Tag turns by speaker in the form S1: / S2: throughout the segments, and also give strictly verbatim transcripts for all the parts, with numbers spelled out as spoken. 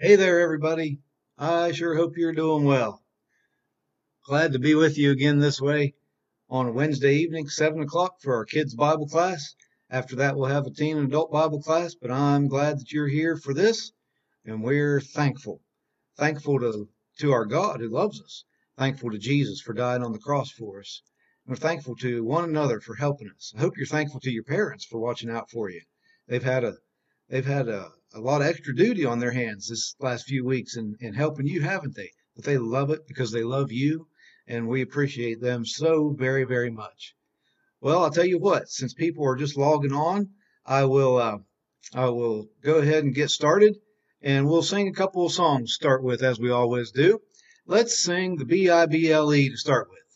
S1: Hey there, everybody. I sure hope you're doing well. Glad to be with you again this way on a Wednesday evening, seven o'clock for our kids' Bible class. After that, we'll have a teen and adult Bible class, but I'm glad that you're here for this, and we're thankful. Thankful to, to our God who loves us. Thankful to Jesus for dying on the cross for us. We're thankful to one another for helping us. I hope you're thankful to your parents for watching out for you. They've had a they've had a, a lot of extra duty on their hands this last few weeks in, in helping you, haven't they? But they love it because they love you, and we appreciate them so very, very much. Well, I'll tell you what, since people are just logging on, I will uh, I will go ahead and get started, and we'll sing a couple of songs to start with, as we always do. Let's sing the B I B L E to start with.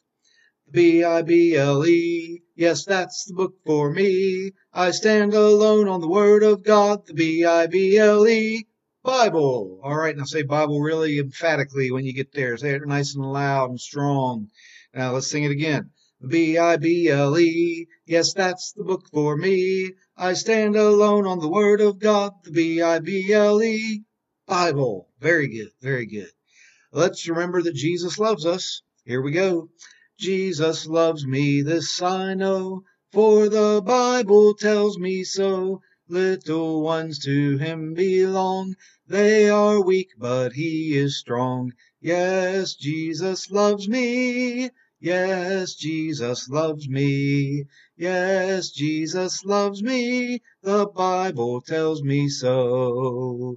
S1: B I B L E, yes, that's the book for me. I stand alone on the Word of God, the B I B L E, Bible. All right, now say Bible really emphatically when you get there. Say it nice and loud and strong. Now let's sing it again. The B I B L E, yes, that's the book for me. I stand alone on the Word of God, the B I B L E, Bible. Very good, very good. Let's remember that Jesus loves us. Here we go. Jesus loves me, this I know, for the Bible tells me so. Little ones to him belong. They are weak, but he is strong. Yes, Jesus loves me. Yes, Jesus loves me. Yes, Jesus loves me. The Bible tells me so.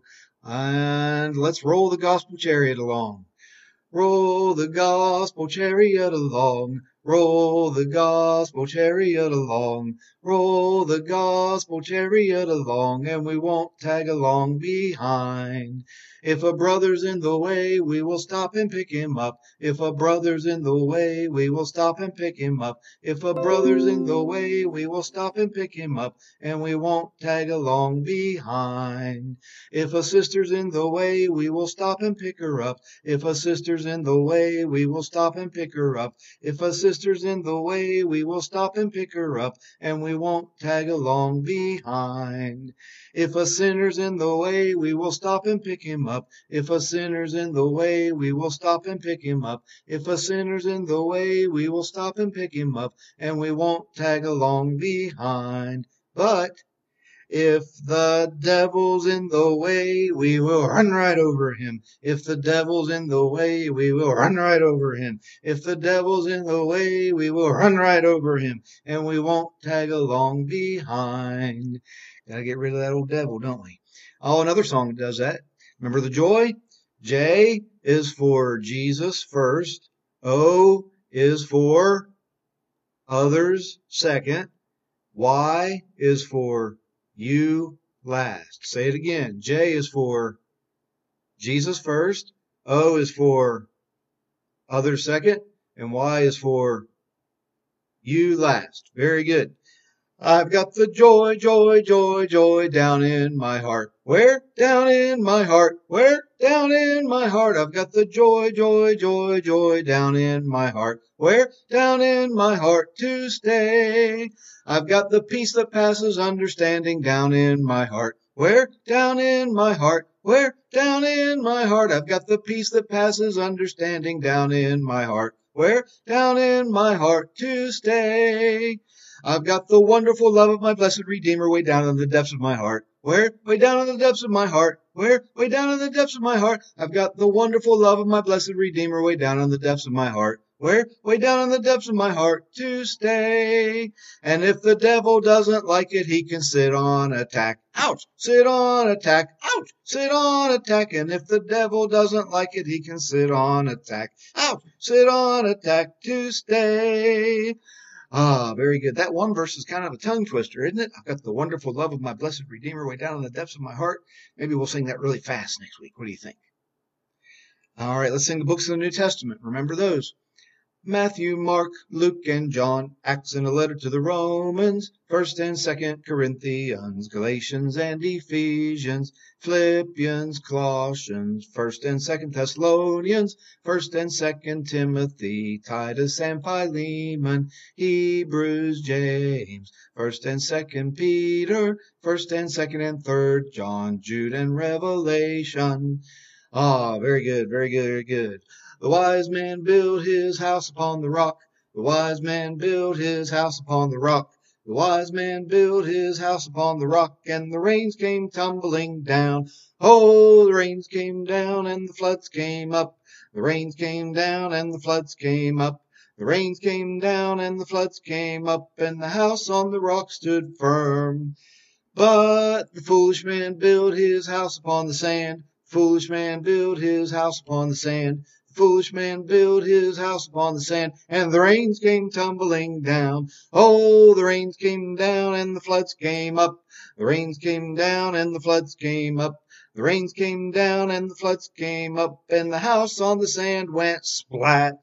S1: And let's roll the gospel chariot along. Roll the gospel chariot along, roll the gospel chariot along, roll the gospel chariot along, and we won't tag along behind. If a brother's in the way, we will stop and pick him up. If a brother's in the way, we will stop and pick him up. If a brother's in the way, we will stop and pick him up, and we won't tag along behind. If a sister's in the way, we will stop and pick her up. If a sister's in the way, we will stop and pick her up. If a sister's in the way, we will stop and pick her up, and we won't tag along behind. If a sinner's in the way, we will stop and pick him up. If a sinner's in the way, we will stop and pick him up. If a sinner's in the way, we will stop and pick him up, and we won't tag along behind. But if the devil's in the way, we will run right over him. If the devil's in the way, we will run right over him. If the devil's in the way, we will run right over him, and we won't tag along behind. Gotta get rid of that old devil, don't we? Oh, another song that does that. Remember the joy? J is for Jesus first. O is for others second. Y is for you last. Say it again. J is for Jesus first. O is for others second. And Y is for you last. Very good. I've got the joy, joy, joy, joy down in my heart. Where? Down in my heart. Where? Down in my heart. I've got the joy, joy, joy, joy down in my heart. Where? Down in my heart to stay. I've got the peace that passes understanding down in my heart. Where? Down in my heart. Where? Down in my heart. I've got the peace that passes understanding down in my heart. Where? Down in my heart to stay. I've got the wonderful love of my blessed Redeemer way down in the depths of my heart. Where? Way down in the depths of my heart. Where? Way down in the depths of my heart. I've got the wonderful love of my blessed Redeemer way down in the depths of my heart. Where? Way down in the depths of my heart to stay. And if the devil doesn't like it, he can sit on attack. Ouch! Sit on attack. Ouch! Sit on attack. And if the devil doesn't like it, he can sit on attack. Ouch! Sit on attack to stay. Ah, very good. That one verse is kind of a tongue twister, isn't it? I've got the wonderful love of my blessed Redeemer way down in the depths of my heart. Maybe we'll sing that really fast next week. What do you think? All right, let's sing the books of the New Testament. Remember those. Matthew, Mark, Luke, and John, Acts and a letter to the Romans, First and Second Corinthians, Galatians and Ephesians, Philippians, Colossians, First and Second Thessalonians, First and Second Timothy, Titus and Philemon, Hebrews, James, First and Second Peter, First and Second and Third John, Jude, and Revelation. Ah, very good, very good, very good. The wise man built his house upon the rock. The wise man built his house upon the rock. The wise man built his house upon the rock, and the rains came tumbling down. Oh, the rains came down, and the floods came up. The rains came down, and the floods came up. The rains came down, and the floods came up, and the house on the rock stood firm. But the foolish man built his house upon the sand. The foolish man built his house upon the sand. The foolish man built his house upon the sand, and the rains came tumbling down. Oh, the rains came down, and the floods came up. The rains came down, and the floods came up. The rains came down, and the floods came up, and the house on the sand went splat.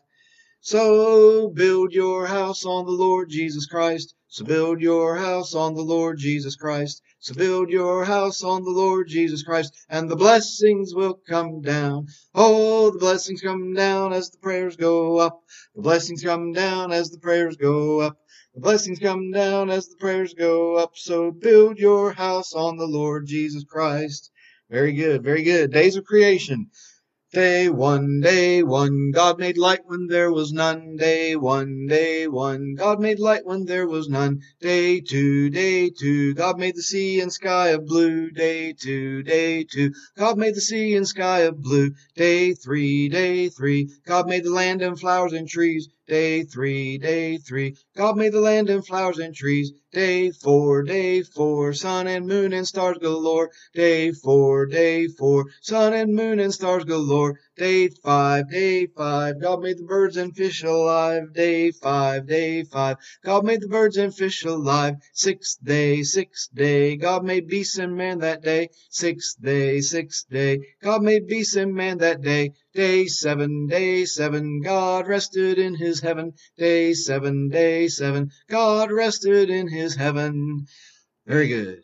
S1: So build your house on the Lord Jesus Christ. So build your house on the Lord Jesus Christ. So build your house on the Lord Jesus Christ, and the blessings will come down. Oh, the blessings come down as the prayers go up. The blessings come down as the prayers go up. The blessings come down as the prayers go up. So build your house on the Lord Jesus Christ. Very good, very good. Days of creation. Day one, day one, God made light when there was none. Day one, day one, God made light when there was none. Day two, day two, God made the sea and sky of blue. Day two, day two, God made the sea and sky of blue. Day three, day three, God made the land and flowers and trees. Day three, day three, God made the land and flowers and trees. Day four, day four, sun and moon and stars galore. Day four, day four, sun and moon and stars galore. Day five, day five, God made the birds and fish alive. Day five, day five, God made the birds and fish alive. Sixth day, sixth day, God made beasts and man that day. Sixth day, sixth day, God made beasts and man that day. Day seven, day seven, God rested in his heaven. Day seven, day seven, God rested in his heaven. Very good.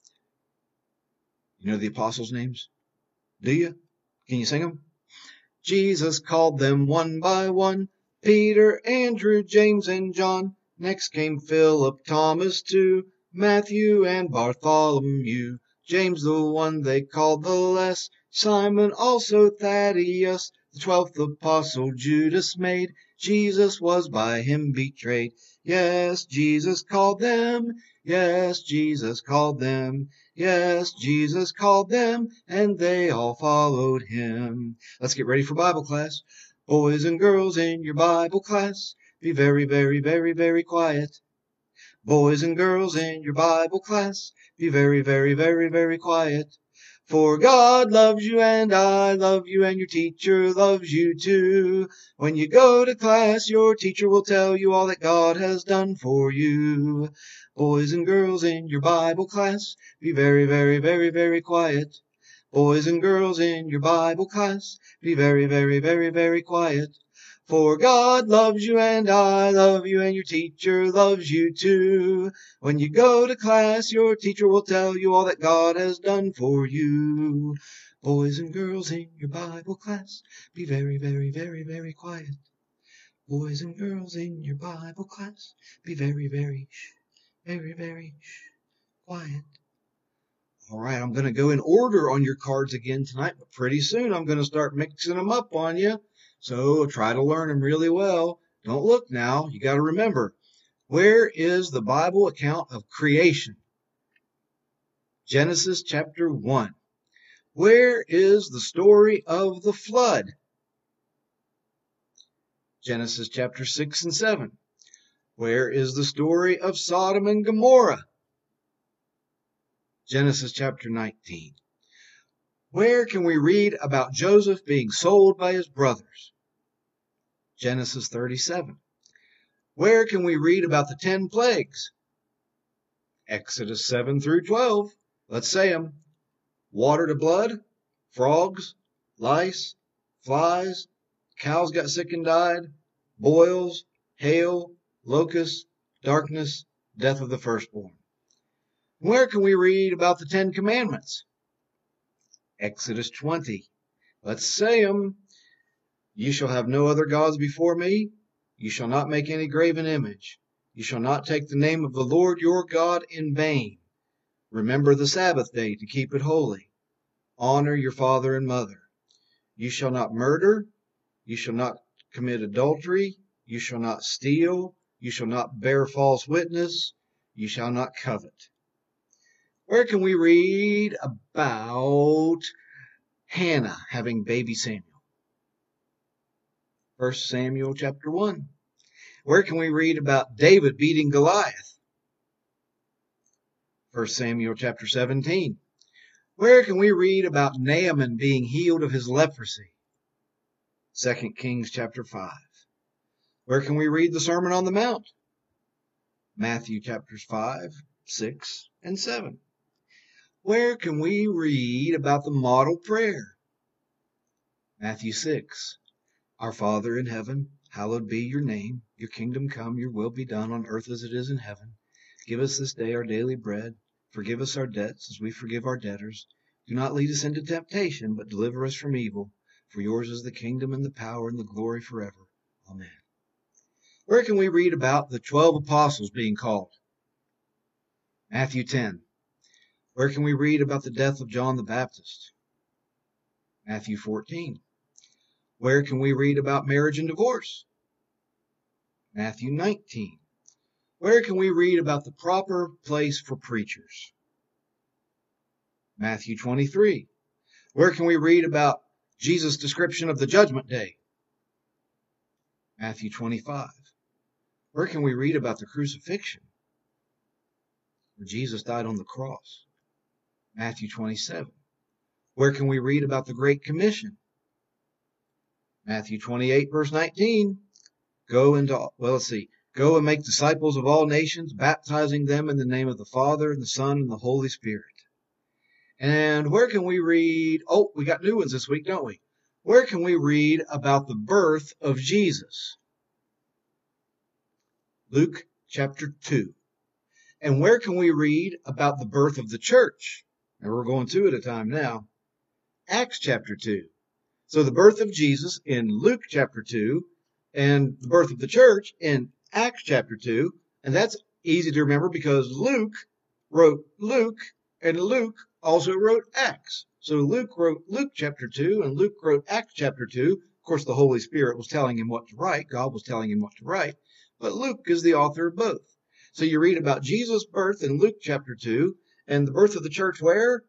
S1: You know the apostles' names? Do you? Can you sing them? Jesus called them one by one, Peter, Andrew, James, and John. Next came Philip, Thomas too, Matthew, and Bartholomew. James, the one they called the less, Simon, also Thaddeus. The twelfth apostle Judas made. Jesus was by him betrayed. Yes, Jesus called them. Yes, Jesus called them. Yes, Jesus called them, and they all followed him. Let's get ready for Bible class. Boys and girls in your Bible class, be very, very, very, very quiet. Boys and girls in your Bible class, be very, very, very, very quiet. For God loves you and I love you and your teacher loves you too. When you go to class, your teacher will tell you all that God has done for you. Boys and girls in your Bible class, be very, very, very, very quiet. Boys and girls in your Bible class, be very, very, very, very quiet. For God loves you and I love you and your teacher loves you too. When you go to class, your teacher will tell you all that God has done for you. Boys and girls in your Bible class, be very, very, very, very quiet. Boys and girls in your Bible class, be very, very, very, very quiet. All right, I'm going to go in order on your cards again tonight, but pretty soon I'm going to start mixing them up on you. So try to learn them really well. Don't look now. You got to remember, where is the Bible account of creation? Genesis chapter one. Where is the story of the flood? Genesis chapter six and seven. Where is the story of Sodom and Gomorrah? Genesis chapter nineteen. Where can we read about Joseph being sold by his brothers? Genesis thirty-seven. Where can we read about the ten plagues? Exodus seven through twelve. Let's say them. Water to blood, frogs, lice, flies, cows got sick and died, boils, hail, locusts, darkness, death of the firstborn. Where can we read about the Ten Commandments? Exodus twenty. Let's say them. You shall have no other gods before me. You shall not make any graven image. You shall not take the name of the Lord your God in vain. Remember the Sabbath day to keep it holy. Honor your father and mother. You shall not murder. You shall not commit adultery. You shall not steal. You shall not bear false witness. You shall not covet. Where can we read about Hannah having baby Samuel? First Samuel chapter one. Where can we read about David beating Goliath? First Samuel chapter seventeen. Where can we read about Naaman being healed of his leprosy? Second Kings chapter five. Where can we read the Sermon on the Mount? Matthew chapters five, six, and seven. Where can we read about the model prayer? Matthew six. Our Father in heaven, hallowed be your name. Your kingdom come, your will be done on earth as it is in heaven. Give us this day our daily bread. Forgive us our debts as we forgive our debtors. Do not lead us into temptation, but deliver us from evil. For yours is the kingdom and the power and the glory forever. Amen. Where can we read about the twelve apostles being called? Matthew ten. Where can we read about the death of John the Baptist? Matthew fourteen. Where can we read about marriage and divorce? Matthew nineteen. Where can we read about the proper place for preachers? Matthew twenty-three. Where can we read about Jesus' description of the judgment day? Matthew twenty-five. Where can we read about the crucifixion? Where Jesus died on the cross? Matthew twenty-seven. Where can we read about the Great Commission? Matthew twenty-eight, verse nineteen. Go into, well, let's see. Go and make disciples of all nations, baptizing them in the name of the Father and the Son and the Holy Spirit. And where can we read? Oh, we got new ones this week, don't we? Where can we read about the birth of Jesus? Luke chapter two. And where can we read about the birth of the church? And we're going two at a time now. Acts chapter two. So the birth of Jesus in Luke chapter two and the birth of the church in Acts chapter two. And that's easy to remember because Luke wrote Luke and Luke also wrote Acts. So Luke wrote Luke chapter two and Luke wrote Acts chapter two. Of course, the Holy Spirit was telling him what to write. God was telling him what to write. But Luke is the author of both. So you read about Jesus' birth in Luke chapter two and the birth of the church where?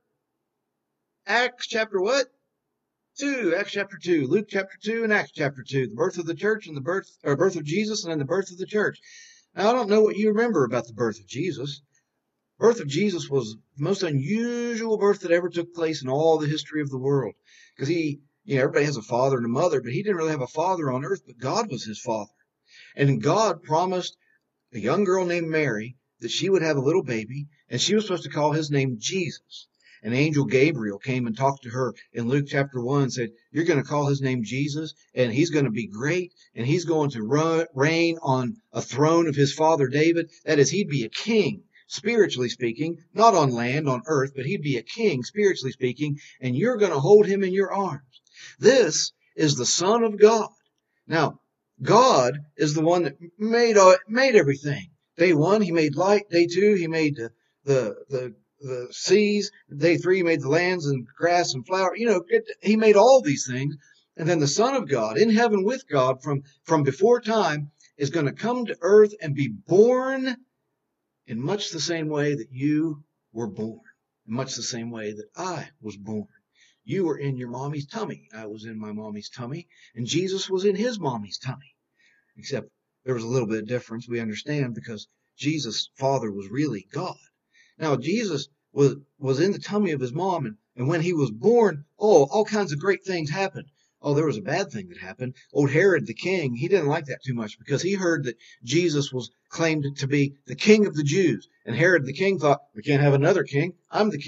S1: Acts chapter what? two. Acts chapter two. Luke chapter two and Acts chapter two. The birth of the church and the birth, or birth of Jesus and then the birth of the church. Now, I don't know what you remember about the birth of Jesus. The birth of Jesus was the most unusual birth that ever took place in all the history of the world. Because he, you know, everybody has a father and a mother, but he didn't really have a father on earth, but God was his father. And God promised a young girl named Mary that she would have a little baby, and she was supposed to call his name Jesus. And angel Gabriel came and talked to her in Luke chapter one and said, you're going to call his name Jesus, and he's going to be great, and he's going to run, reign on a throne of his father David. That is, he'd be a king, spiritually speaking, not on land, on earth, but he'd be a king, spiritually speaking, and you're going to hold him in your arms. This is the Son of God. Now, God is the one that made, uh, made everything. Day one, he made light. Day two, he made the, the, the, the seas. Day three, he made the lands and grass and flower. You know, it, he made all these things. And then the Son of God in heaven with God from, from before time is going to come to earth and be born in much the same way that you were born. In much the same way that I was born. You were in your mommy's tummy. I was in my mommy's tummy. And Jesus was in his mommy's tummy. Except there was a little bit of difference, we understand, because Jesus' father was really God. Now, Jesus was, was in the tummy of his mom, and, and when he was born, oh, all kinds of great things happened. Oh, there was a bad thing that happened. Old Herod the king, he didn't like that too much because he heard that Jesus was claimed to be the king of the Jews. And Herod the king thought, we can't have another king. I'm the king.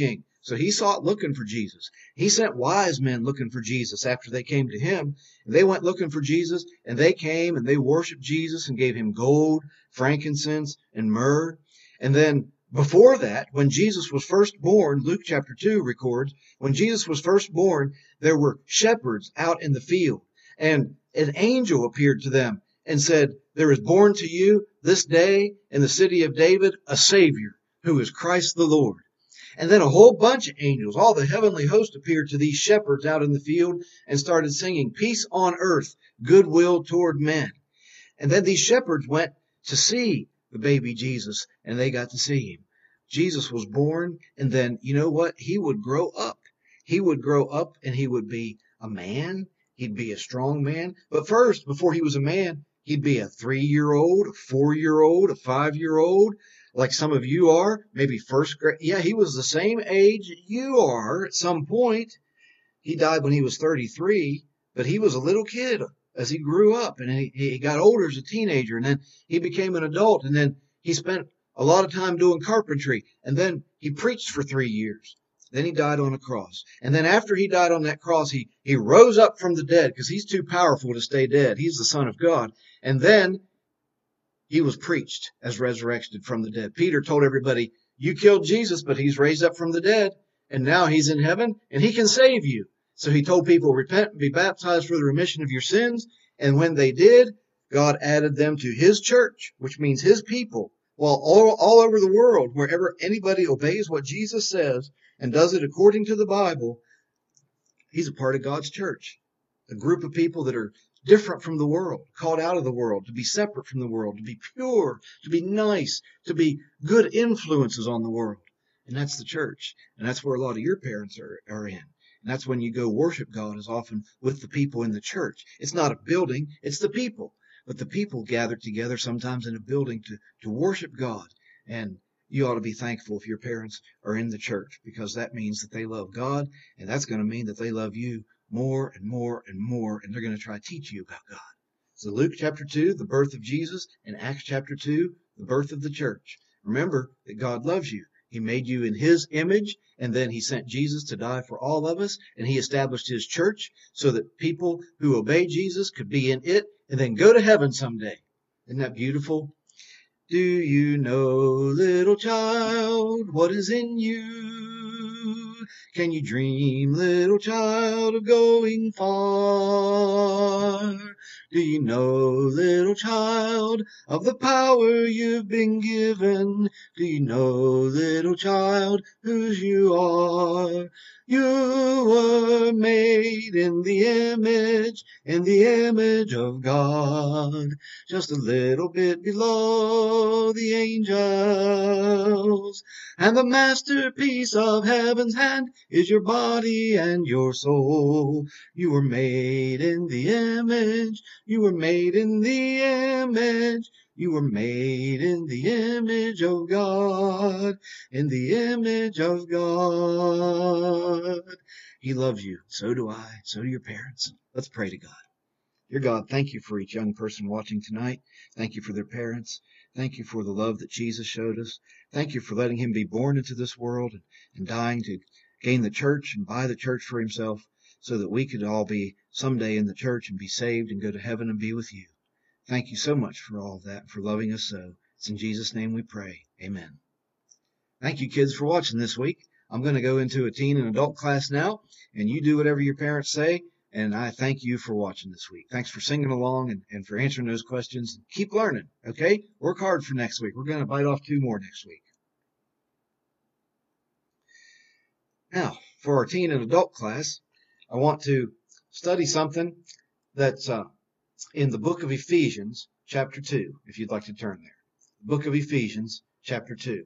S1: So he sought looking for Jesus. He sent wise men looking for Jesus after they came to him. They went looking for Jesus, and they came and they worshiped Jesus and gave him gold, frankincense, and myrrh. And then before that, when Jesus was first born, Luke chapter two records, when Jesus was first born, there were shepherds out in the field, and an angel appeared to them and said, there is born to you this day in the city of David a Savior, who is Christ the Lord. And then a whole bunch of angels, all the heavenly host, appeared to these shepherds out in the field and started singing, peace on earth, goodwill toward men. And then these shepherds went to see the baby Jesus, and they got to see him. Jesus was born, and then, you know what? He would grow up. He would grow up, and he would be a man. He'd be a strong man. But first, before he was a man, he'd be a three-year-old, a four-year-old, a five-year-old, like some of you are, maybe first grade. Yeah, he was the same age you are at some point. He died when he was thirty-three, but he was a little kid as he grew up, and he, he got older as a teenager, and then he became an adult, and then he spent a lot of time doing carpentry, and then he preached for three years. Then he died on a cross. And then after he died on that cross, he, he rose up from the dead because he's too powerful to stay dead. He's the Son of God. And then he was preached as resurrected from the dead. Peter told everybody, you killed Jesus, but he's raised up from the dead, and now he's in heaven, and he can save you. So he told people, repent and be baptized for the remission of your sins. And when they did, God added them to his church, which means his people. Well, all, all over the world, wherever anybody obeys what Jesus says and does it according to the Bible, he's a part of God's church. A group of people that are different from the world, called out of the world, to be separate from the world, to be pure, to be nice, to be good influences on the world. And that's the church. And that's where a lot of your parents are, are in. And that's when you go worship God, is often with the people in the church. It's not a building, it's the people. But the people gather together sometimes in a building to, to worship God. And you ought to be thankful if your parents are in the church, because that means that they love God, and that's going to mean that they love you more and more and more, and they're going to try to teach you about God. So Luke chapter two, the birth of Jesus, and Acts chapter two, the birth of the church. Remember that God loves you. He made you in his image, and then he sent Jesus to die for all of us, and he established his church so that people who obey Jesus could be in it and then go to heaven someday. Isn't that beautiful? Do you know, little child, what is in you? Can you dream, little child, of going far? Do you know, little child, of the power you've been given? Do you know, little child, whose you are? You were made in the image, in the image of God, just a little bit below the angels. And the masterpiece of heaven's hand is your body and your soul. You were made in the image, you were made in the image. You were made in the image of God, in the image of God. He loves you. So do I. So do your parents. Let's pray to God. Dear God, thank you for each young person watching tonight. Thank you for their parents. Thank you for the love that Jesus showed us. Thank you for letting him be born into this world and, and dying to gain the church and buy the church for himself, so that we could all be someday in the church and be saved and go to heaven and be with you. Thank you so much for all of that and for loving us so. It's in Jesus' name we pray. Amen. Thank you, kids, for watching this week. I'm going to go into a teen and adult class now, and you do whatever your parents say, and I thank you for watching this week. Thanks for singing along and, and for answering those questions. Keep learning, okay? Work hard for next week. We're going to bite off two more next week. Now, for our teen and adult class, I want to study something that's uh, in the book of Ephesians, chapter two, if you'd like to turn there. The book of Ephesians, chapter two.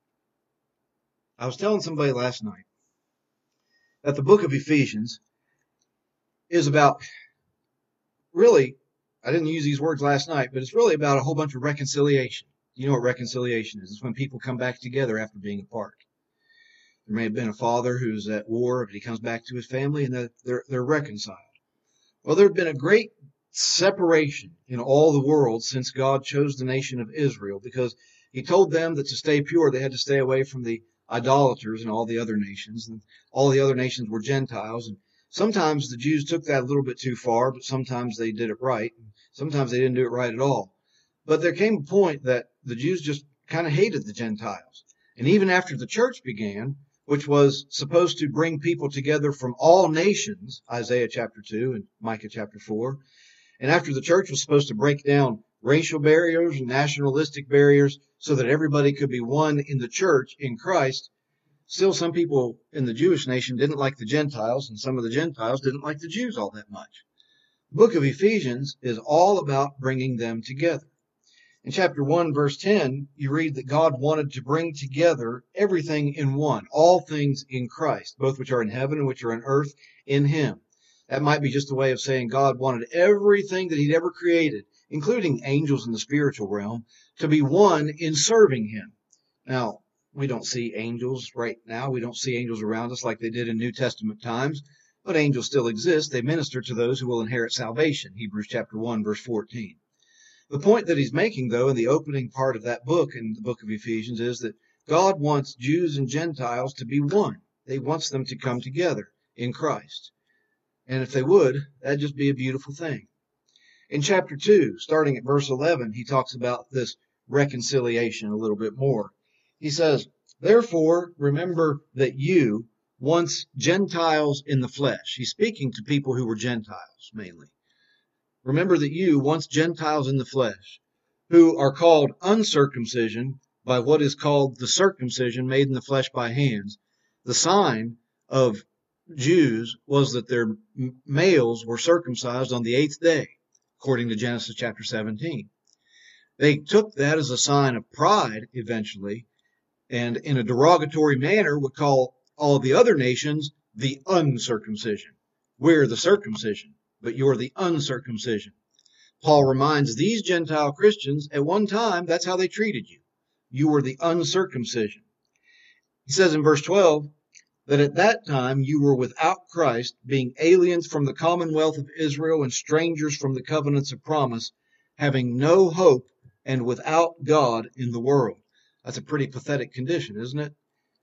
S1: I was telling somebody last night that the book of Ephesians is about, really, I didn't use these words last night, but it's really about a whole bunch of reconciliation. You know what reconciliation is? It's when people come back together after being apart. There may have been a father who's at war, but he comes back to his family and they're, they're, they're reconciled. Well, there had been a great separation in all the world since God chose the nation of Israel, because he told them that to stay pure they had to stay away from the idolaters in all the other nations, and all the other nations were Gentiles. And sometimes the Jews took that a little bit too far, but sometimes they did it right. And sometimes they didn't do it right at all. But there came a point that the Jews just kind of hated the Gentiles. And even after the church began, which was supposed to bring people together from all nations, Isaiah chapter two and Micah chapter four, and after the church was supposed to break down racial barriers and nationalistic barriers so that everybody could be one in the church in Christ, still some people in the Jewish nation didn't like the Gentiles, and some of the Gentiles didn't like the Jews all that much. The book of Ephesians is all about bringing them together. In chapter one, verse ten, you read that God wanted to bring together everything in one, all things in Christ, both which are in heaven and which are on earth in him. That might be just a way of saying God wanted everything that he'd ever created, including angels in the spiritual realm, to be one in serving him. Now, we don't see angels right now. We don't see angels around us like they did in New Testament times, but angels still exist. They minister to those who will inherit salvation, Hebrews chapter one, verse fourteen. The point that he's making, though, in the opening part of that book, in the book of Ephesians, is that God wants Jews and Gentiles to be one. He wants them to come together in Christ. And if they would, that'd just be a beautiful thing. In chapter two, starting at verse eleven, he talks about this reconciliation a little bit more. He says, "Therefore, remember that you, once Gentiles in the flesh," he's speaking to people who were Gentiles mainly. "Remember that you, once Gentiles in the flesh, who are called uncircumcision by what is called the circumcision made in the flesh by hands." The sign of Jews was that their males were circumcised on the eighth day, according to Genesis chapter seventeen. They took that as a sign of pride eventually, and in a derogatory manner would call all the other nations the uncircumcision. We're the circumcision, but you're the uncircumcision. Paul reminds these Gentile Christians, at one time, that's how they treated you. You were the uncircumcision. He says in verse twelve that at that time you were without Christ, being aliens from the commonwealth of Israel and strangers from the covenants of promise, having no hope and without God in the world. That's a pretty pathetic condition, isn't it?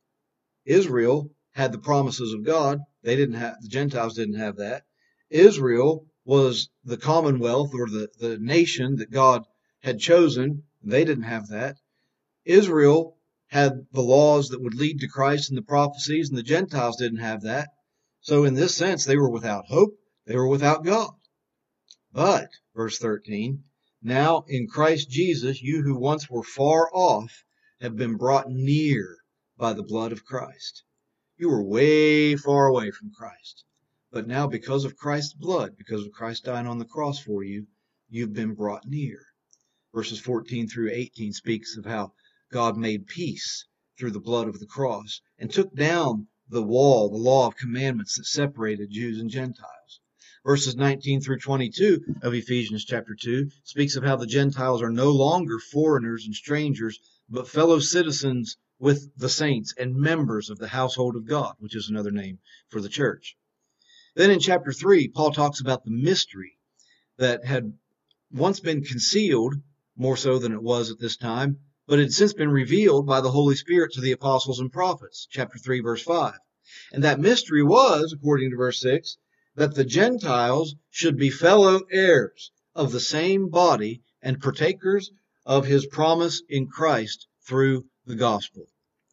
S1: Israel had the promises of God. They didn't have, the Gentiles didn't have that. Israel was the commonwealth or the, the nation that God had chosen. They didn't have that. Israel had the laws that would lead to Christ and the prophecies, and the Gentiles didn't have that. So in this sense, they were without hope. They were without God. But, verse thirteen, now in Christ Jesus, you who once were far off have been brought near by the blood of Christ. You were way far away from Christ. But now because of Christ's blood, because of Christ dying on the cross for you, you've been brought near. Verses fourteen through eighteen speaks of how God made peace through the blood of the cross and took down the wall, the law of commandments that separated Jews and Gentiles. Verses nineteen through twenty-two of Ephesians chapter two speaks of how the Gentiles are no longer foreigners and strangers, but fellow citizens with the saints and members of the household of God, which is another name for the church. Then in chapter three, Paul talks about the mystery that had once been concealed, more so than it was at this time, but it had since been revealed by the Holy Spirit to the apostles and prophets. Chapter three, verse five. And that mystery was, according to verse six, that the Gentiles should be fellow heirs of the same body and partakers of his promise in Christ through the gospel.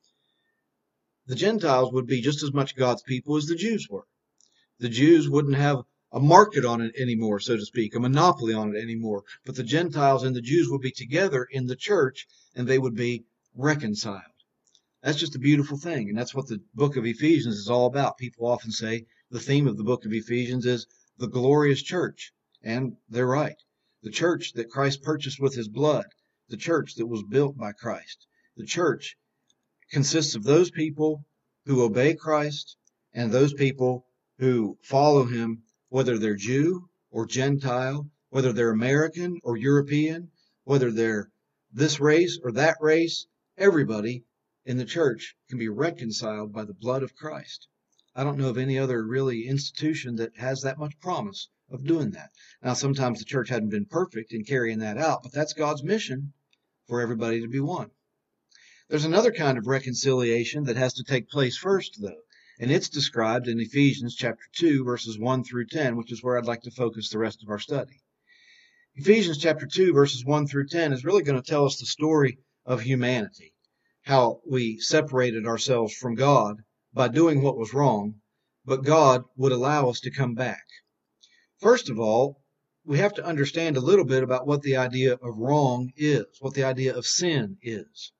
S1: The Gentiles would be just as much God's people as the Jews were. The Jews wouldn't have a market on it anymore, so to speak, a monopoly on it anymore. But the Gentiles and the Jews would be together in the church, and they would be reconciled. That's just a beautiful thing, and that's what the book of Ephesians is all about. People often say the theme of the book of Ephesians is the glorious church, and they're right. The church that Christ purchased with his blood, the church that was built by Christ. The church consists of those people who obey Christ and those people who follow him, whether they're Jew or Gentile, whether they're American or European, whether they're this race or that race. Everybody in the church can be reconciled by the blood of Christ. I don't know of any other really institution that has that much promise of doing that. Now, sometimes the church hadn't been perfect in carrying that out, but that's God's mission for everybody to be one. There's another kind of reconciliation that has to take place first, though, and it's described in Ephesians chapter two, verses one through ten, which is where I'd like to focus the rest of our study. Ephesians chapter two, verses one through ten is really going to tell us the story of humanity, how we separated ourselves from God by doing what was wrong, but God would allow us to come back. First of all, we have to understand a little bit about what the idea of wrong is, what the idea of sin is.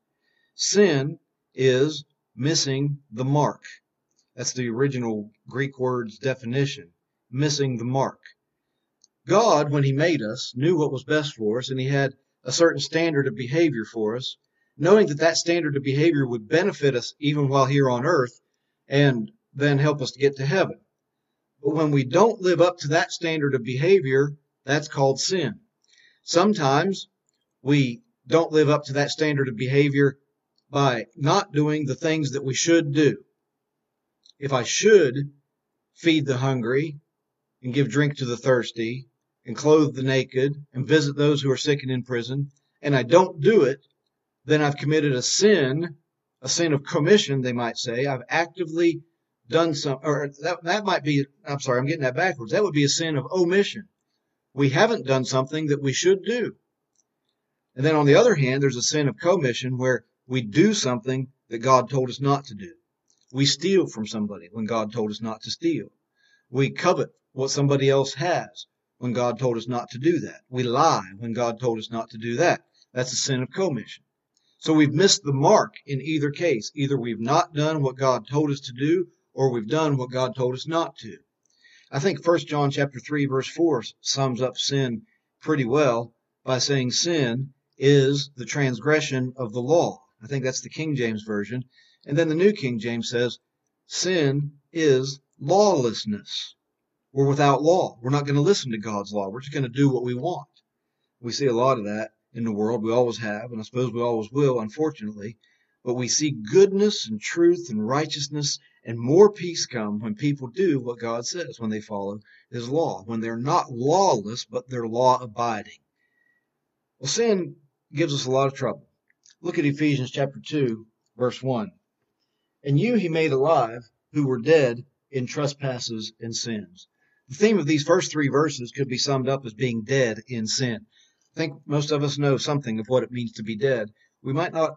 S1: Sin is missing the mark. That's the original Greek word's definition, missing the mark. God, when he made us, knew what was best for us, and he had a certain standard of behavior for us, knowing that that standard of behavior would benefit us even while here on earth and then help us to get to heaven. But when we don't live up to that standard of behavior, that's called sin. Sometimes we don't live up to that standard of behavior by not doing the things that we should do. If I should feed the hungry and give drink to the thirsty and clothe the naked and visit those who are sick and in prison, and I don't do it, then I've committed a sin, a sin of commission, they might say. I've actively done some, or that, that might be, I'm sorry, I'm getting that backwards. That would be a sin of omission. We haven't done something that we should do. And then on the other hand, there's a sin of commission where we do something that God told us not to do. We steal from somebody when God told us not to steal. We covet what somebody else has when God told us not to do that. We lie when God told us not to do that. That's a sin of commission. So we've missed the mark in either case. Either we've not done what God told us to do, or we've done what God told us not to. I think First John chapter three, verse four sums up sin pretty well by saying sin is the transgression of the law. I think that's the King James Version. And then the New King James says, sin is lawlessness. We're without law. We're not going to listen to God's law. We're just going to do what we want. We see a lot of that in the world. We always have, and I suppose we always will, unfortunately. But we see goodness and truth and righteousness and more peace come when people do what God says, when they follow his law, when they're not lawless, but they're law-abiding. Well, sin gives us a lot of trouble. Look at Ephesians chapter two, verse one. And you he made alive who were dead in trespasses and sins. The theme of these first three verses could be summed up as being dead in sin. I think most of us know something of what it means to be dead. We might not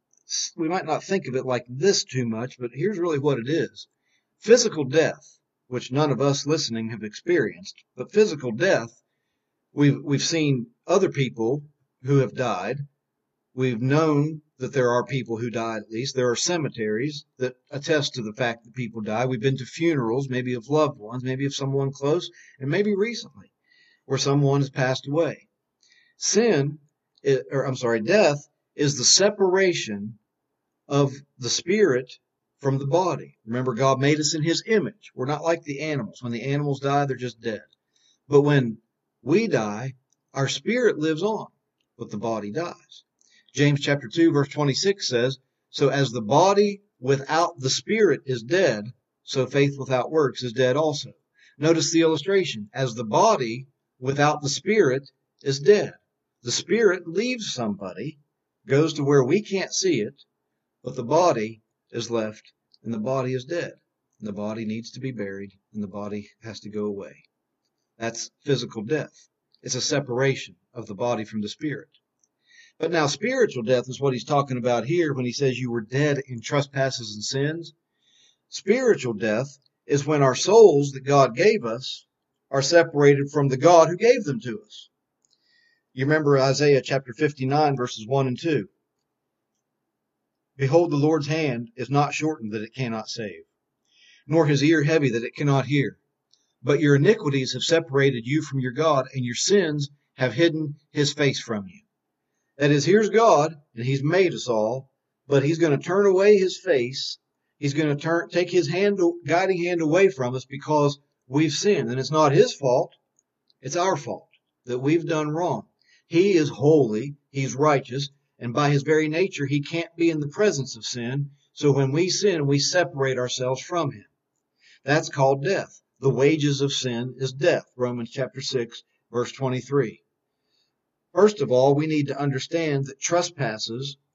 S1: we might not think of it like this too much, but here's really what it is. Physical death, which none of us listening have experienced, but physical death, we've we've seen other people who have died. We've known that there are people who died, at least. There are cemeteries that attest to the fact that people die. We've been to funerals, maybe of loved ones, maybe of someone close, and maybe recently, where someone has passed away. Sin, or I'm sorry, death is the separation of the spirit from the body. Remember, God made us in his image. We're not like the animals. When the animals die, they're just dead. But when we die, our spirit lives on, but the body dies. James chapter two, verse twenty-six says, so as the body without the spirit is dead, so faith without works is dead also. Notice the illustration. As the body without the spirit is dead. The spirit leaves somebody, goes to where we can't see it, but the body is left, and the body is dead. And the body needs to be buried, and the body has to go away. That's physical death. It's a separation of the body from the spirit. But now spiritual death is what he's talking about here when he says you were dead in trespasses and sins. Spiritual death is when our souls that God gave us are separated from the God who gave them to us. You remember Isaiah chapter fifty-nine, verses one and two. Behold, the Lord's hand is not shortened that it cannot save, nor his ear heavy that it cannot hear. But your iniquities have separated you from your God, and your sins have hidden his face from you. That is, here's God, and he's made us all, but he's going to turn away his face. He's going to turn, take his hand, guiding hand away from us because we've sinned. And it's not his fault. It's our fault that we've done wrong. He is holy. He's righteous. And by his very nature, he can't be in the presence of sin. So when we sin, we separate ourselves from him. That's called death. The wages of sin is death. Romans chapter six, verse twenty-three. First of all, we need to understand that trespasses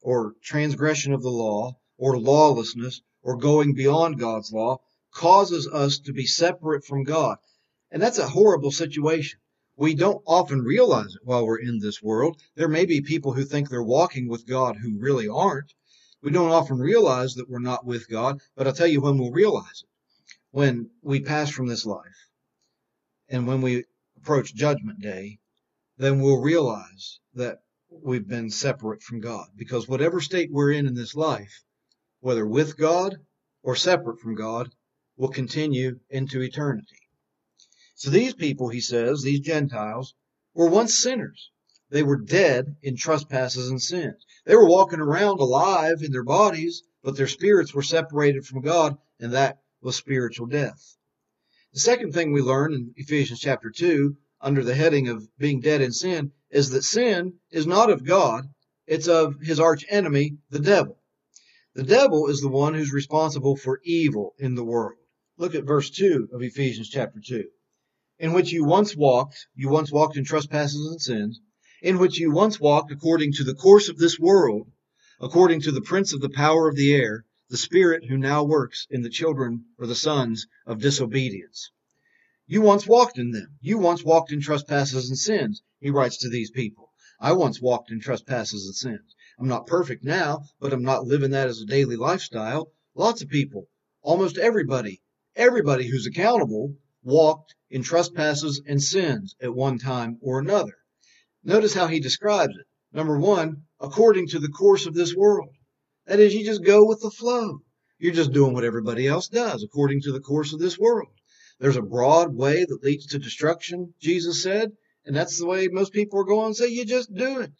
S1: or transgression of the law, or lawlessness, or going beyond God's law, causes us to be separate from God. And that's a horrible situation. We don't often realize it while we're in this world. There may be people who think they're walking with God who really aren't. We don't often realize that we're not with God, but I'll tell you when we'll realize it. When we pass from this life and when we approach Judgment Day, then we'll realize that we've been separate from God. Because whatever state we're in in this life, whether with God or separate from God, will continue into eternity. So these people, he says, these Gentiles, were once sinners. They were dead in trespasses and sins. They were walking around alive in their bodies, but their spirits were separated from God, and that was spiritual death. The second thing we learn in Ephesians chapter two, under the heading of being dead in sin, is that sin is not of God, it's of his arch enemy, the devil. The devil is the one who's responsible for evil in the world. Look at verse two of Ephesians chapter two. In which you once walked, you once walked in trespasses and sins, in which you once walked according to the course of this world, according to the prince of the power of the air, the spirit who now works in the children or the sons of disobedience. You once walked in them. You once walked in trespasses and sins, he writes to these people. I once walked in trespasses and sins. I'm not perfect now, but I'm not living that as a daily lifestyle. Lots of people, almost everybody, everybody who's accountable, walked in trespasses and sins at one time or another. Notice how he describes it. Number one, according to the course of this world. That is, you just go with the flow. You're just doing what everybody else does, according to the course of this world. There's a broad way that leads to destruction, Jesus said, and that's the way most people are going, so you just do it.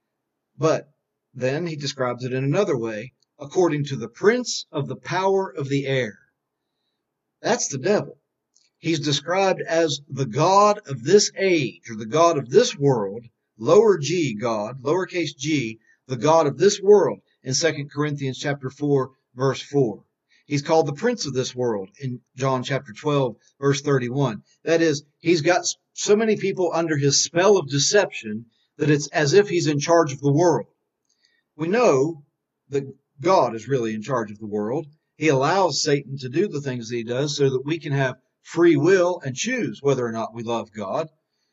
S1: But then he describes it in another way, according to the prince of the power of the air. That's the devil. He's described as the God of this age, or the God of this world, lower g God, lowercase g, the God of this world in Second Corinthians chapter four, verse four. He's called the prince of this world in John chapter twelve, verse thirty-one. That is, he's got so many people under his spell of deception that it's as if he's in charge of the world. We know that God is really in charge of the world. He allows Satan to do the things that he does so that we can have free will and choose whether or not we love God.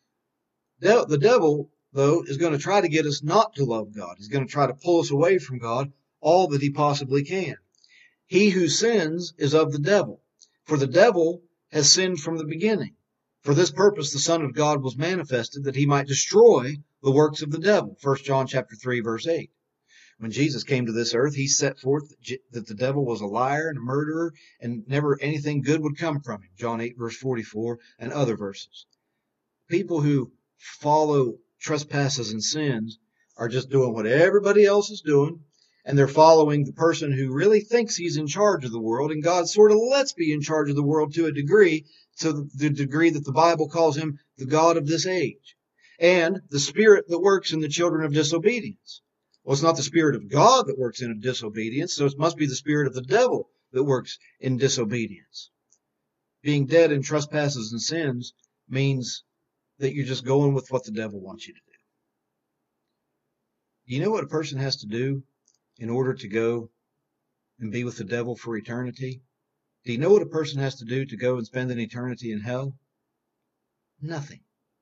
S1: The devil, though, is going to try to get us not to love God. He's going to try to pull us away from God all that he possibly can. He who sins is of the devil, for the devil has sinned from the beginning. For this purpose the Son of God was manifested, that he might destroy the works of the devil. First John chapter three, verse eight. When Jesus came to this earth, he set forth that the devil was a liar and a murderer, and never anything good would come from him. John eight, verse forty-four, and other verses. People who follow trespasses and sins are just doing what everybody else is doing, and they're following the person who really thinks he's in charge of the world, and God sort of lets be in charge of the world to a degree, to the degree that the Bible calls him the God of this age, and the spirit that works in the children of disobedience. Well, it's not the spirit of God that works in disobedience, so it must be the spirit of the devil that works in disobedience. Being dead in trespasses and sins means that you're just going with what the devil wants you to do. Do you know what a person has to do in order to go and be with the devil for eternity? Do you know what a person has to do to go and spend an eternity in hell? Nothing.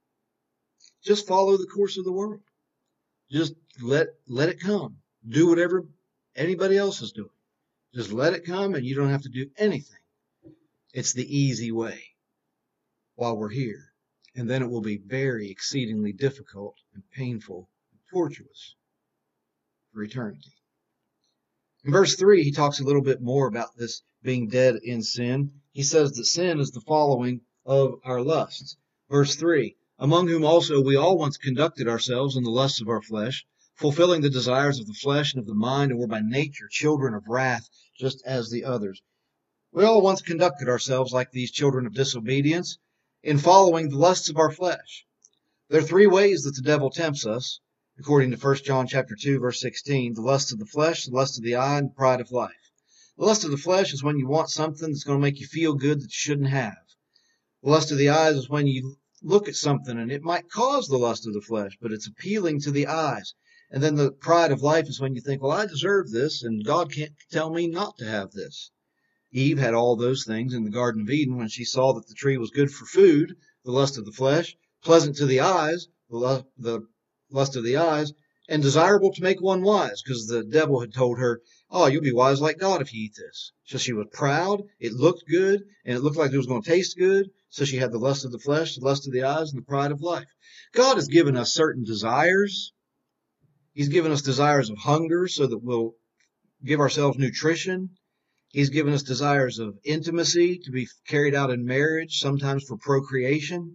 S1: Just follow the course of the world. Just let let it come. Do whatever anybody else is doing. Just let it come, and you don't have to do anything. It's the easy way while we're here. And then it will be very exceedingly difficult and painful and tortuous for eternity. In verse three, he talks a little bit more about this being dead in sin. He says that sin is the following of our lusts. Verse three, among whom also we all once conducted ourselves in the lusts of our flesh, fulfilling the desires of the flesh and of the mind, and were by nature children of wrath, just as the others. We all once conducted ourselves like these children of disobedience, in following the lusts of our flesh. There are three ways that the devil tempts us, according to First John chapter two, verse sixteen, the lust of the flesh, the lust of the eye, and the pride of life. The lust of the flesh is when you want something that's going to make you feel good that you shouldn't have. The lust of the eyes is when you look at something and it might cause the lust of the flesh, but it's appealing to the eyes. And then the pride of life is when you think, well, I deserve this, and God can't tell me not to have this. Eve had all those things in the Garden of Eden when she saw that the tree was good for food, the lust of the flesh, pleasant to the eyes, the, lust, the lust of the eyes, and desirable to make one wise, because the devil had told her, oh, you'll be wise like God if you eat this. So she was proud, it looked good, and it looked like it was going to taste good, so she had the lust of the flesh, the lust of the eyes, and the pride of life. God has given us certain desires. He's given us desires of hunger so that we'll give ourselves nutrition. He's given us desires of intimacy to be carried out in marriage, sometimes for procreation.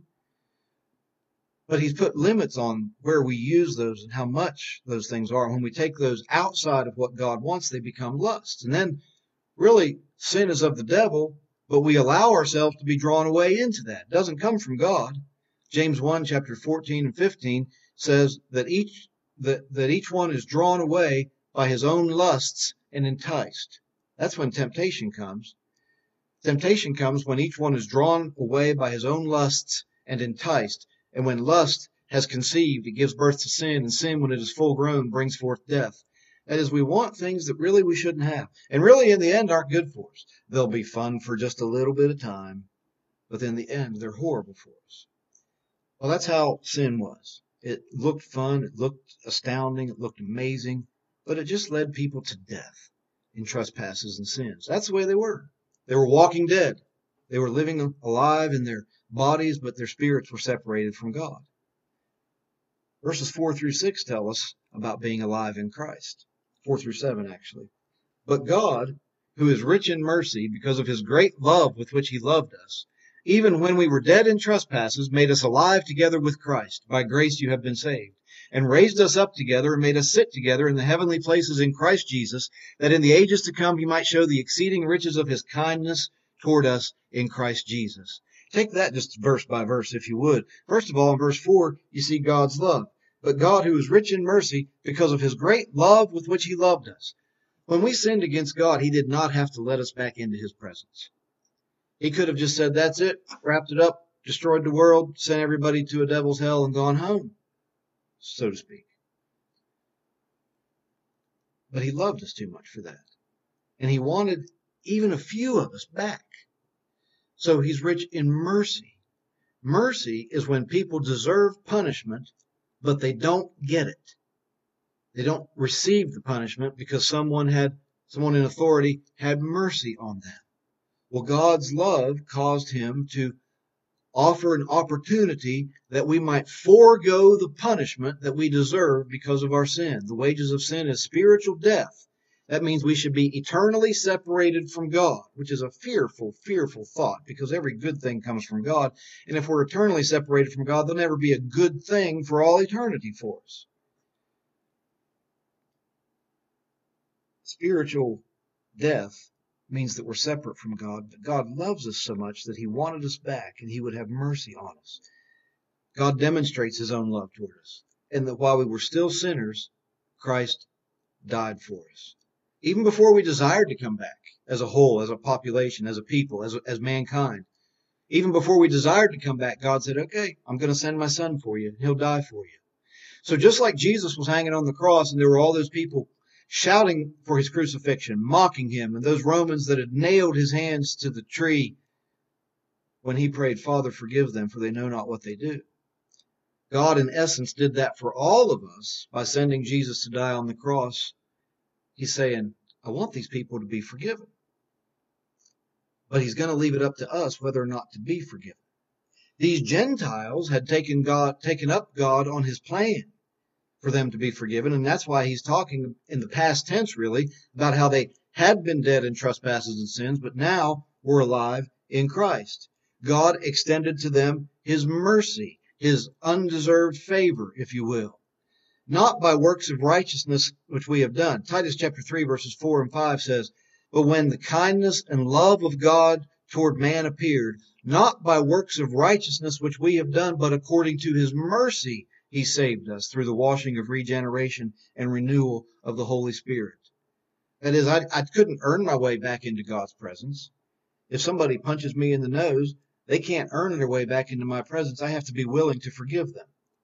S1: But he's put limits on where we use those and how much those things are. When we take those outside of what God wants, they become lusts. And then really sin is of the devil, but we allow ourselves to be drawn away into that. It doesn't come from God. James one, chapter fourteen and fifteen says that each, that, that each one is drawn away by his own lusts and enticed. That's when temptation comes. Temptation comes when each one is drawn away by his own lusts and enticed. And when lust has conceived, it gives birth to sin, and sin, when it is full grown, brings forth death. That is, we want things that really we shouldn't have, and really in the end aren't good for us. They'll be fun for just a little bit of time, but in the end, they're horrible for us. Well, that's how sin was. It looked fun, it looked astounding, it looked amazing, but it just led people to death in trespasses and sins. That's the way they were. They were walking dead. They were living alive in their bodies, but their spirits were separated from God. Verses four through six tell us about being alive in Christ. Four through seven, actually. But God, who is rich in mercy, because of his great love with which he loved us, even when we were dead in trespasses, made us alive together with Christ. By grace you have been saved, and raised us up together and made us sit together in the heavenly places in Christ Jesus, that in the ages to come he might show the exceeding riches of his kindness toward us in Christ Jesus. Take that just verse by verse, if you would. First of all, in verse four, you see God's love. But God, who is rich in mercy, because of his great love with which he loved us. When we sinned against God, he did not have to let us back into his presence. He could have just said, that's it, wrapped it up, destroyed the world, sent everybody to a devil's hell, and gone home, so to speak. But he loved us too much for that. And he wanted even a few of us back. So he's rich in mercy. Mercy is when people deserve punishment, but they don't get it. They don't receive the punishment because someone had, someone in authority had mercy on them. Well, God's love caused him to offer an opportunity that we might forego the punishment that we deserve because of our sin. The wages of sin is spiritual death. That means we should be eternally separated from God, which is a fearful, fearful thought, because every good thing comes from God. And if we're eternally separated from God, there'll never be a good thing for all eternity for us. Spiritual death means that we're separate from God, but God loves us so much that he wanted us back and he would have mercy on us. God demonstrates his own love toward us, and that while we were still sinners, Christ died for us. Even before we desired to come back as a whole, as a population, as a people, as, as mankind. Even before we desired to come back, God said, okay, I'm going to send my son for you. He'll die for you. So just like Jesus was hanging on the cross and there were all those people shouting for his crucifixion, mocking him, and those Romans that had nailed his hands to the tree when he prayed, Father, forgive them, for they know not what they do. God, in essence, did that for all of us by sending Jesus to die on the cross. He's saying, I want these people to be forgiven. But he's going to leave it up to us whether or not to be forgiven. These Gentiles had taken God, taken up God on his plan for them to be forgiven. And that's why he's talking in the past tense, really, about how they had been dead in trespasses and sins, but now were alive in Christ. God extended to them his mercy, his undeserved favor, if you will. Not by works of righteousness which we have done. Titus chapter three verses four and five says, but when the kindness and love of God toward man appeared, not by works of righteousness which we have done, but according to his mercy he saved us through the washing of regeneration and renewal of the Holy Spirit. That is, I, I couldn't earn my way back into God's presence. If somebody punches me in the nose, they can't earn their way back into my presence. I have to be willing to forgive them.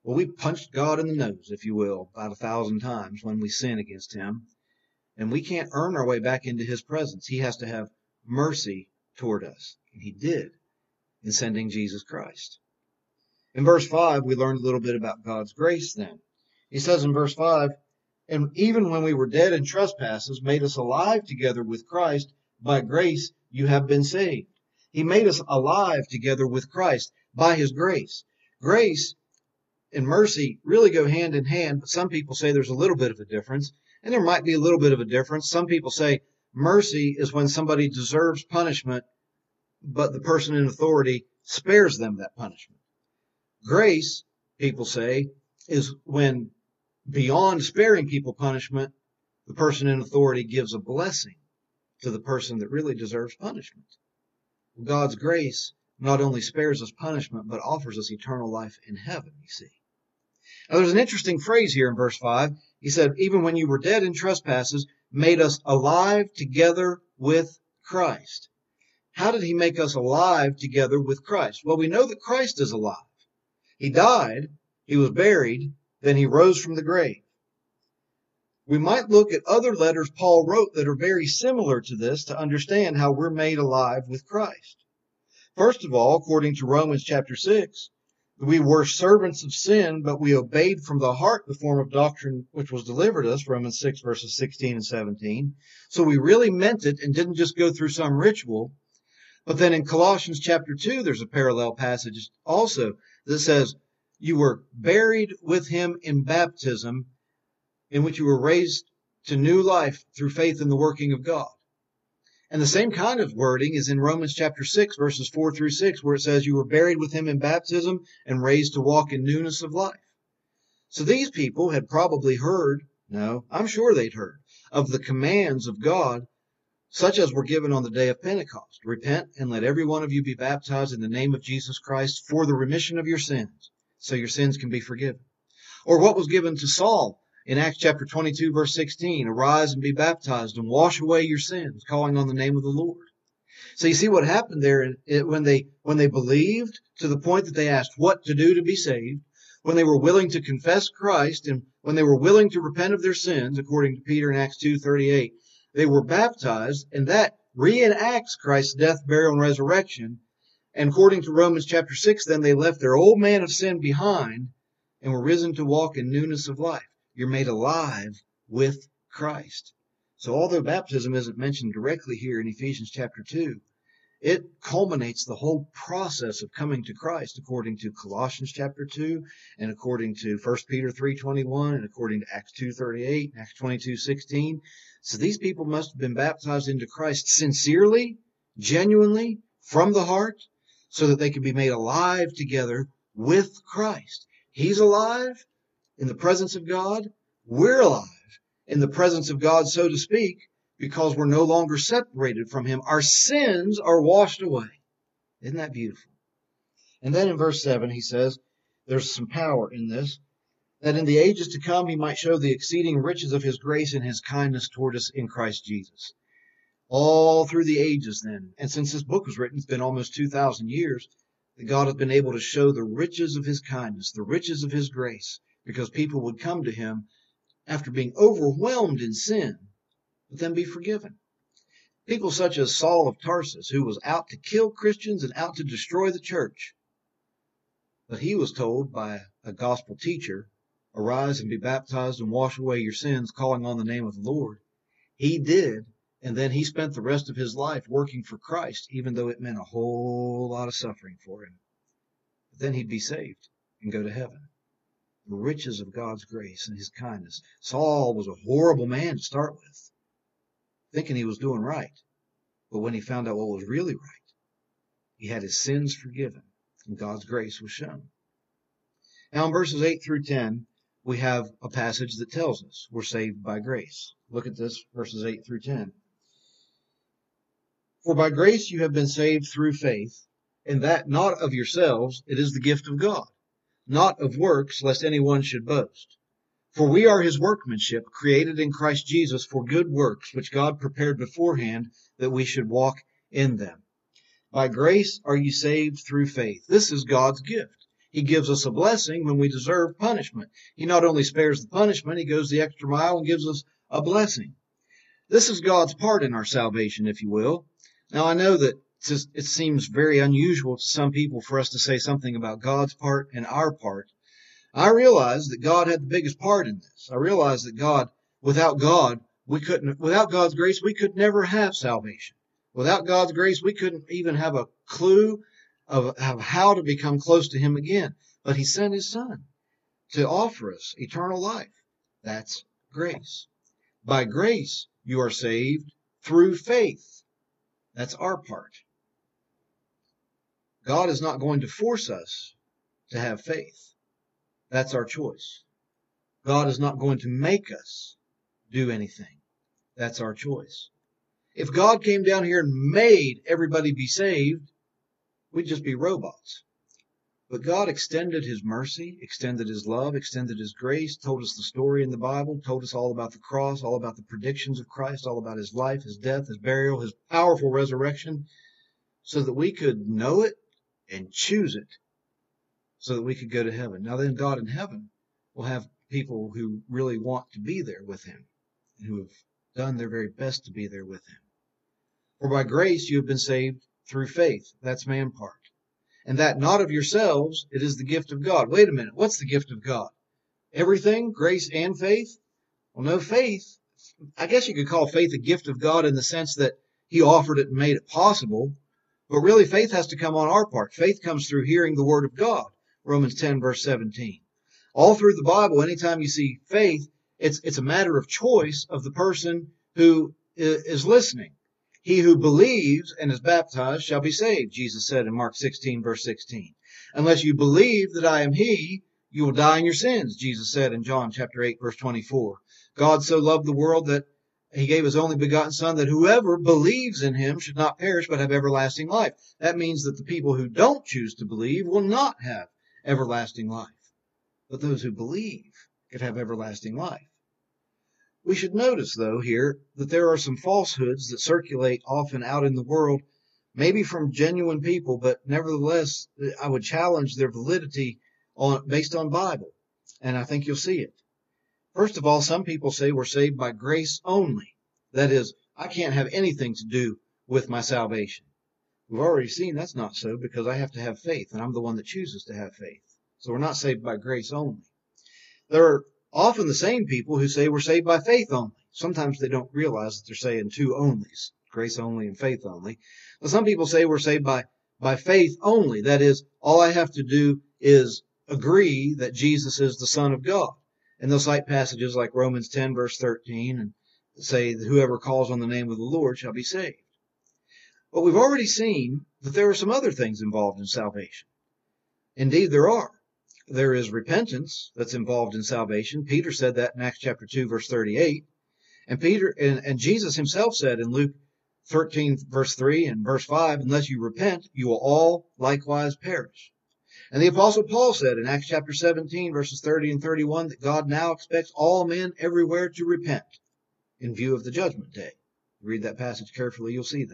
S1: Well, we punched God in the nose, if you will, about a thousand times when we sin against him. And we can't earn our way back into his presence. He has to have mercy toward us. And he did in sending Jesus Christ. In verse five, we learned a little bit about God's grace then. He says in verse five, and even when we were dead in trespasses, made us alive together with Christ. By grace you have been saved. He made us alive together with Christ by his grace. Grace and mercy really go hand in hand, but some people say there's a little bit of a difference, and there might be a little bit of a difference. Some people say mercy is when somebody deserves punishment, but the person in authority spares them that punishment. Grace, people say, is when beyond sparing people punishment, the person in authority gives a blessing to the person that really deserves punishment. God's grace not only spares us punishment, but offers us eternal life in heaven, you see. Now, there's an interesting phrase here in verse five. He said, even when you were dead in trespasses, made us alive together with Christ. How did he make us alive together with Christ? Well, we know that Christ is alive. He died, he was buried, then he rose from the grave. We might look at other letters Paul wrote that are very similar to this to understand how we're made alive with Christ. First of all, according to Romans chapter six, we were servants of sin, but we obeyed from the heart the form of doctrine which was delivered us, Romans six verses sixteen and seventeen. So we really meant it and didn't just go through some ritual. But then in Colossians chapter two, there's a parallel passage also that says, you were buried with him in baptism, in which you were raised to new life through faith in the working of God. And the same kind of wording is in Romans chapter six, verses four through six, where it says you were buried with him in baptism and raised to walk in newness of life. So these people had probably heard, no, I'm sure they'd heard, of the commands of God, such as were given on the day of Pentecost. Repent and let every one of you be baptized in the name of Jesus Christ for the remission of your sins, so your sins can be forgiven. Or what was given to Saul in Acts chapter twenty-two, verse sixteen, arise and be baptized and wash away your sins, calling on the name of the Lord. So you see what happened there when they, when they believed to the point that they asked what to do to be saved, when they were willing to confess Christ, and when they were willing to repent of their sins, according to Peter in Acts two thirty-eight, they were baptized, and that reenacts Christ's death, burial, and resurrection. And according to Romans chapter six, then they left their old man of sin behind and were risen to walk in newness of life. You're made alive with Christ. So although baptism isn't mentioned directly here in Ephesians chapter two, it culminates the whole process of coming to Christ according to Colossians chapter two and according to First Peter three twenty-one and according to Acts two thirty-eight and Acts twenty-two sixteen. So these people must have been baptized into Christ sincerely, genuinely, from the heart, so that they could be made alive together with Christ. He's alive in the presence of God. We're alive in the presence of God, so to speak, because we're no longer separated from him. Our sins are washed away. Isn't that beautiful? And then in verse seven, he says, there's some power in this, that in the ages to come he might show the exceeding riches of his grace and his kindness toward us in Christ Jesus. All through the ages then, and since this book was written, it's been almost two thousand years, that God has been able to show the riches of his kindness, the riches of his grace, because people would come to him after being overwhelmed in sin, but then be forgiven. People such as Saul of Tarsus, who was out to kill Christians and out to destroy the church. But he was told by a gospel teacher, arise and be baptized and wash away your sins, calling on the name of the Lord. He did, and then he spent the rest of his life working for Christ, even though it meant a whole lot of suffering for him. But then he'd be saved and go to heaven. The riches of God's grace and his kindness. Saul was a horrible man to start with, thinking he was doing right. But when he found out what was really right, he had his sins forgiven, and God's grace was shown. Now in verses eight through ten, we have a passage that tells us we're saved by grace. Look at this, verses eight through ten. For by grace you have been saved through faith, and that not of yourselves, it is the gift of God, not of works, lest anyone should boast. For we are his workmanship, created in Christ Jesus for good works, which God prepared beforehand that we should walk in them. By grace are you saved through faith. This is God's gift. He gives us a blessing when we deserve punishment. He not only spares the punishment, he goes the extra mile and gives us a blessing. This is God's part in our salvation, if you will. Now, I know that it seems very unusual to some people for us to say something about God's part and our part. I realize that God had the biggest part in this. I realize that God, without God, we couldn't, without God's grace, we could never have salvation. Without God's grace, we couldn't even have a clue of, of how to become close to him again. But he sent his son to offer us eternal life. That's grace. By grace, you are saved through faith. That's our part. God is not going to force us to have faith. That's our choice. God is not going to make us do anything. That's our choice. If God came down here and made everybody be saved, we'd just be robots. But God extended his mercy, extended his love, extended his grace, told us the story in the Bible, told us all about the cross, all about the predictions of Christ, all about his life, his death, his burial, his powerful resurrection, so that we could know it and choose it, so that we could go to heaven. Now then, God in heaven will have people who really want to be there with him and who have done their very best to be there with him. For by grace you have been saved through faith. That's man part. And that not of yourselves, it is the gift of God. Wait a minute, what's the gift of God? Everything, grace and faith? Well, no, faith, I guess you could call faith a gift of God in the sense that he offered it and made it possible. But really, faith has to come on our part. Faith comes through hearing the word of God. Romans ten, verse seventeen. All through the Bible, anytime you see faith, it's, it's a matter of choice of the person who is listening. He who believes and is baptized shall be saved, Jesus said in Mark sixteen, verse sixteen. Unless you believe that I am he, you will die in your sins, Jesus said in John chapter eight, verse twenty-four. God so loved the world that he gave his only begotten son, that whoever believes in him should not perish but have everlasting life. That means that the people who don't choose to believe will not have everlasting life. But those who believe could have everlasting life. We should notice, though, here that there are some falsehoods that circulate often out in the world, maybe from genuine people, but nevertheless, I would challenge their validity on based on Bible, and I think you'll see it. First of all, some people say we're saved by grace only. That is, I can't have anything to do with my salvation. We've already seen that's not so, because I have to have faith, and I'm the one that chooses to have faith. So we're not saved by grace only. There are often the same people who say we're saved by faith only. Sometimes they don't realize that they're saying two onlys, grace only and faith only. But some people say we're saved by, by faith only. That is, all I have to do is agree that Jesus is the Son of God. And they'll cite passages like Romans ten, verse thirteen, and say that whoever calls on the name of the Lord shall be saved. But we've already seen that there are some other things involved in salvation. Indeed, there are. There is repentance that's involved in salvation. Peter said that in Acts chapter two, verse thirty-eight. And Peter and, and Jesus himself said in Luke thirteen, verse three and verse five, unless you repent, you will all likewise perish. And the Apostle Paul said in Acts chapter seventeen, verses thirty and thirty-one, that God now expects all men everywhere to repent in view of the judgment day. Read that passage carefully, you'll see that.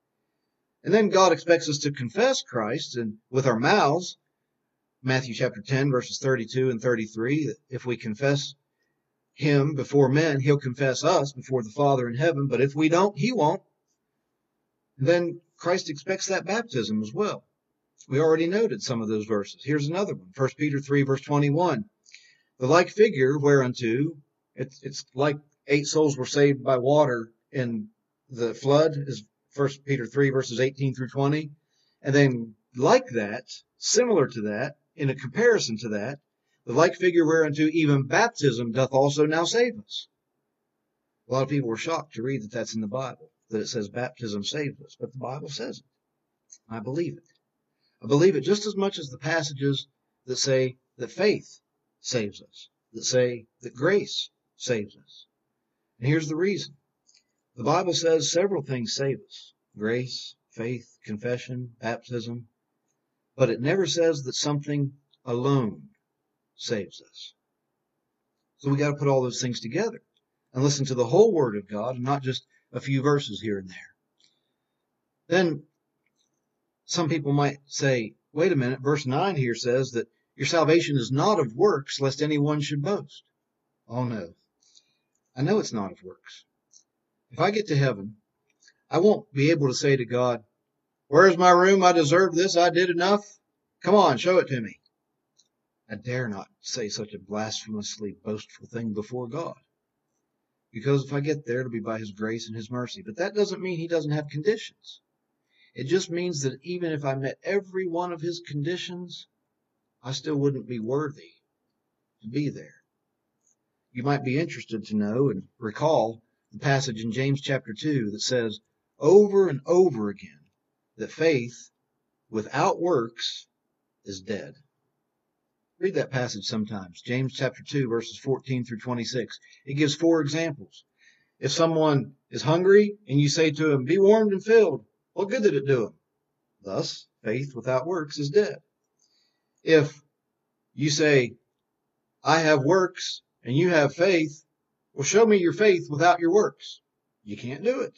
S1: And then God expects us to confess Christ and with our mouths. Matthew chapter ten, verses thirty-two and thirty-three, that if we confess him before men, he'll confess us before the Father in heaven. But if we don't, he won't. And then Christ expects that baptism as well. We already noted some of those verses. Here's another one. First Peter three, verse twenty-one. The like figure whereunto, it's, it's like eight souls were saved by water in the flood, is First Peter three, verses eighteen through twenty. And then like that, similar to that, in a comparison to that, the like figure whereunto even baptism doth also now save us. A lot of people were shocked to read that that's in the Bible, that it says baptism saves us. But the Bible says it. I believe it. I believe it just as much as the passages that say that faith saves us, that say that grace saves us. And here's the reason. The Bible says several things save us. Grace, faith, confession, baptism. But it never says that something alone saves us. So we got to put all those things together and listen to the whole Word of God and not just a few verses here and there. Then some people might say, wait a minute, verse nine here says that Your salvation is not of works, lest anyone should boast. Oh no. I know it's not of works. If I get to heaven, I won't be able to say to God, "Where's my room? I deserve this. I did enough. Come on, show it to me." I dare not say such a blasphemously boastful thing before God. Because if I get there, it'll be by His grace and His mercy. But that doesn't mean He doesn't have conditions. It just means that even if I met every one of His conditions, I still wouldn't be worthy to be there. You might be interested to know and recall the passage in James chapter two that says over and over again that faith without works is dead. Read that passage sometimes. James chapter two, verses fourteen through twenty-six. It gives four examples. If someone is hungry and you say to him, "Be warmed and filled," what good did it do him? Thus, faith without works is dead. If you say, "I have works and you have faith," well, show me your faith without your works. You can't do it.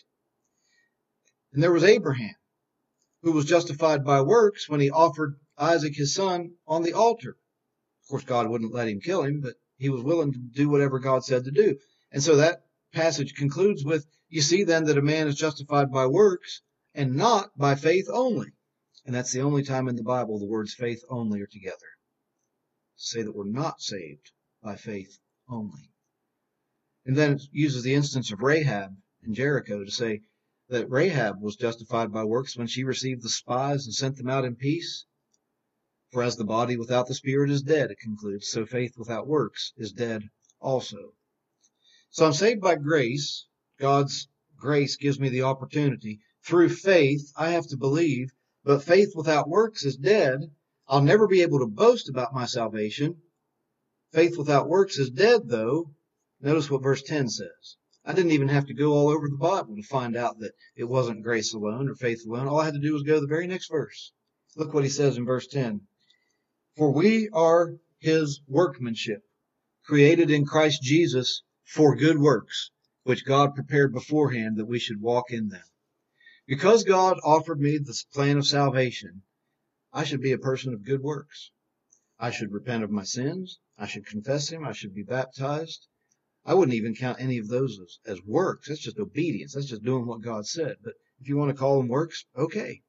S1: And there was Abraham, who was justified by works when he offered Isaac his son on the altar. Of course, God wouldn't let him kill him, but he was willing to do whatever God said to do. And so that passage concludes with, you see then that a man is justified by works and not by faith only. And that's the only time in the Bible the words faith only are together. To say that we're not saved by faith only. And then it uses the instance of Rahab in Jericho to say that Rahab was justified by works when she received the spies and sent them out in peace. For as the body without the spirit is dead, it concludes, so faith without works is dead also. So I'm saved by grace. God's grace gives me the opportunity. Through faith, I have to believe, but faith without works is dead. I'll never be able to boast about my salvation. Faith without works is dead, though. Notice what verse ten says. I didn't even have to go all over the Bible to find out that it wasn't grace alone or faith alone. All I had to do was go to the very next verse. Look what he says in verse ten. For we are His workmanship, created in Christ Jesus for good works, which God prepared beforehand that we should walk in them. Because God offered me this plan of salvation, I should be a person of good works. I should repent of my sins. I should confess Him. I should be baptized. I wouldn't even count any of those as, as works. That's just obedience. That's just doing what God said. But if you want to call them works, okay.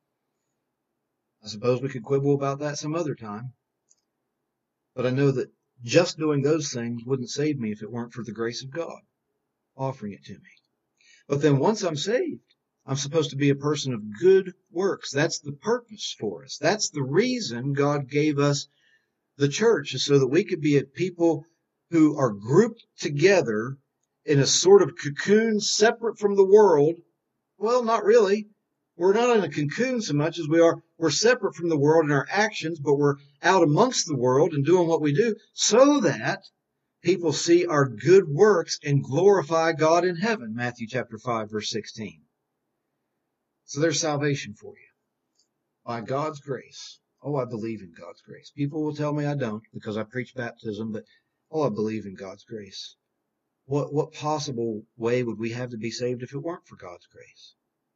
S1: I suppose we could quibble about that some other time. But I know that just doing those things wouldn't save me if it weren't for the grace of God offering it to me. But then once I'm saved, I'm supposed to be a person of good works. That's the purpose for us. That's the reason God gave us the church, is so that we could be a people who are grouped together in a sort of cocoon separate from the world. Well, not really. We're not in a cocoon so much as we are, we're separate from the world in our actions, but we're out amongst the world and doing what we do so that people see our good works and glorify God in heaven. Matthew chapter five, verse sixteen. So there's salvation for you. By God's grace. Oh, I believe in God's grace. People will tell me I don't because I preach baptism, but oh, I believe in God's grace. What, what possible way would we have to be saved if it weren't for God's grace?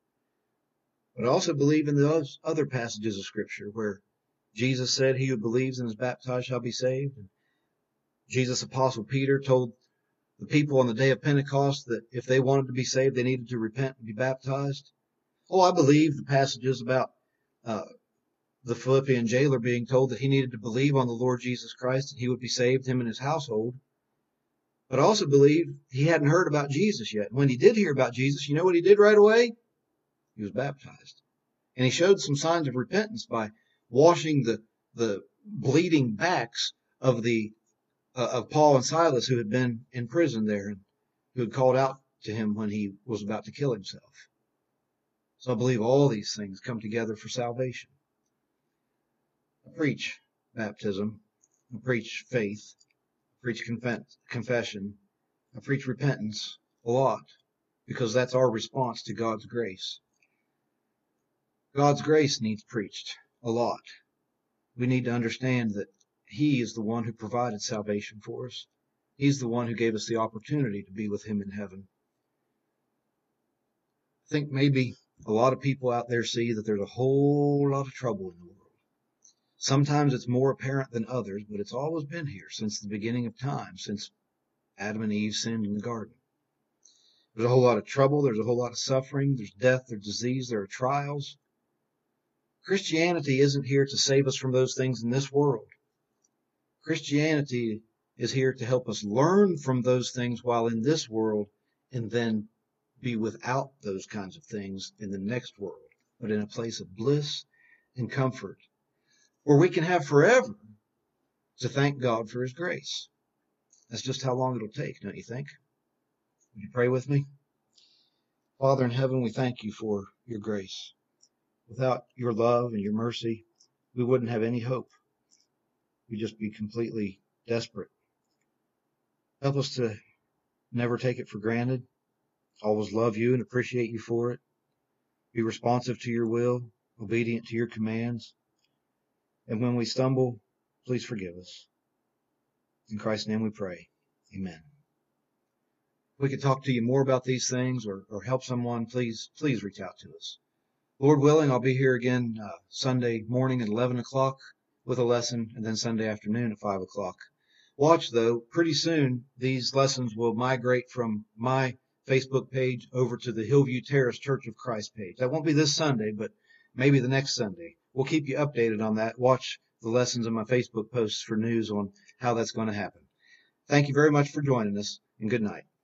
S1: But I also believe in those other passages of Scripture where Jesus said, "He who believes and is baptized shall be saved." And Jesus' apostle Peter told the people on the day of Pentecost that if they wanted to be saved, they needed to repent and be baptized. Oh, I believe the passages about uh, the Philippian jailer being told that he needed to believe on the Lord Jesus Christ and he would be saved, him and his household. But I also believe he hadn't heard about Jesus yet. And when he did hear about Jesus, you know what he did right away? He was baptized. And he showed some signs of repentance by washing the, the bleeding backs of the uh, of Paul and Silas, who had been in prison there and who had called out to him when he was about to kill himself. So I believe all these things come together for salvation. I preach baptism. I preach faith. I preach conf- confession. I preach repentance a lot because that's our response to God's grace. God's grace needs preached a lot. We need to understand that He is the one who provided salvation for us. He's the one who gave us the opportunity to be with Him in heaven. I think maybe a lot of people out there see that there's a whole lot of trouble in the world. Sometimes it's more apparent than others, but it's always been here since the beginning of time, since Adam and Eve sinned in the garden. There's a whole lot of trouble. There's a whole lot of suffering. There's death. There's disease. There are trials. Christianity isn't here to save us from those things in this world. Christianity is here to help us learn from those things while in this world and then be without those kinds of things in the next world, but in a place of bliss and comfort where we can have forever to thank God for his grace. That's just how long it'll take, don't you think? Would you pray with me? Father in heaven, we thank you for your grace. Without your love and your mercy, we wouldn't have any hope. We'd just be completely desperate. Help us to never take it for granted. Always love you and appreciate you for it. Be responsive to your will, obedient to your commands. And when we stumble, please forgive us. In Christ's name we pray. Amen. If we could talk to you more about these things or, or help someone, please, please reach out to us. Lord willing, I'll be here again uh, Sunday morning at eleven o'clock with a lesson, and then Sunday afternoon at five o'clock. Watch, though, pretty soon these lessons will migrate from my Facebook page over to the Hillview Terrace Church of Christ page. That won't be this Sunday, but maybe the next Sunday. We'll keep you updated on that. Watch the lessons on my Facebook posts for news on how that's going to happen. Thank you very much for joining us, and good night.